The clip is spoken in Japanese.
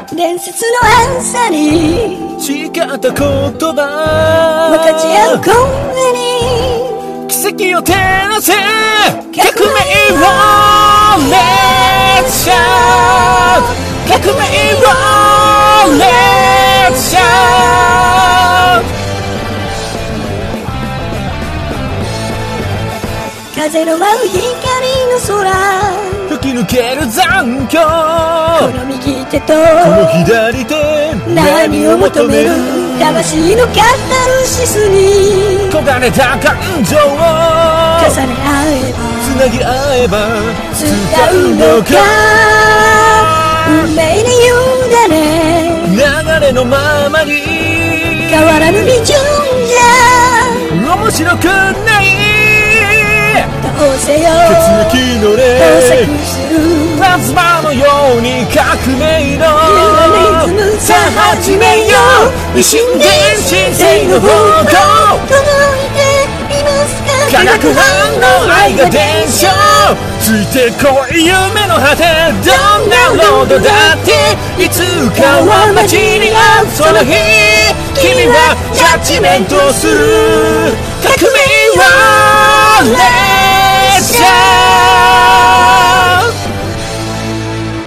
伝説の朝に誓った言葉分かち合う声に奇跡を照らせ革命を列車革命を列車風の舞う光の空吹き抜ける残響この右手とこの左手何を求める魂のカタルシスに焦がれた感情を重ね合えばつなぎ合えば伝うのか運命に委ね流れのままに変わらぬ道順じゃ面白くないどうせよ血液の交霊錯するプラズマのように革命のリズムさあ始めよう一心伝心性の方向届いていますか化学反応愛が伝承ついてこい夢の果てどんなロードだっていつかは街に会うその日君はジャッジメントする革命は列車